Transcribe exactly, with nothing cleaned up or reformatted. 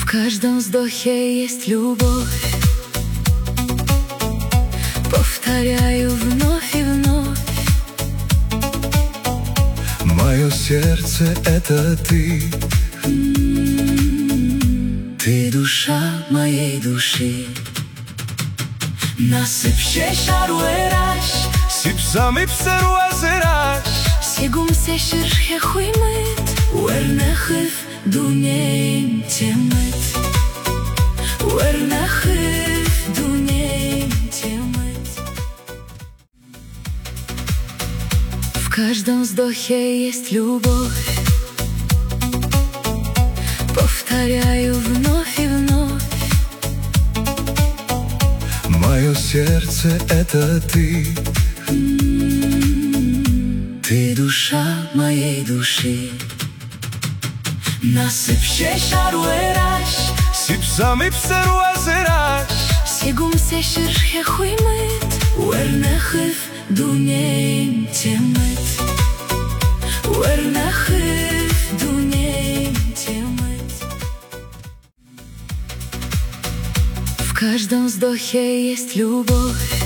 каждом вздохе есть любовь. Повторяю вновь и вновь. Мое сердце — это ты. Ты душа моей души. Насыпь шешару эраш, Сипсам и псеру азераш. Сигум сешер хехуймет, Уэрнахыв дунеем темет. Уэрнахыв дунеем темет. В каждом вздохе есть любовь. Повторяю вновь и вновь. Мое сердце — это ты. Ты душа моей души. Насыпь шешару эраш, Сипсам и псеру азераш. Сигум сешер хехуймет, Уэрнахыв дунеем темет. Уэрнахыв дунеем темет. В каждом вздохе есть любовь.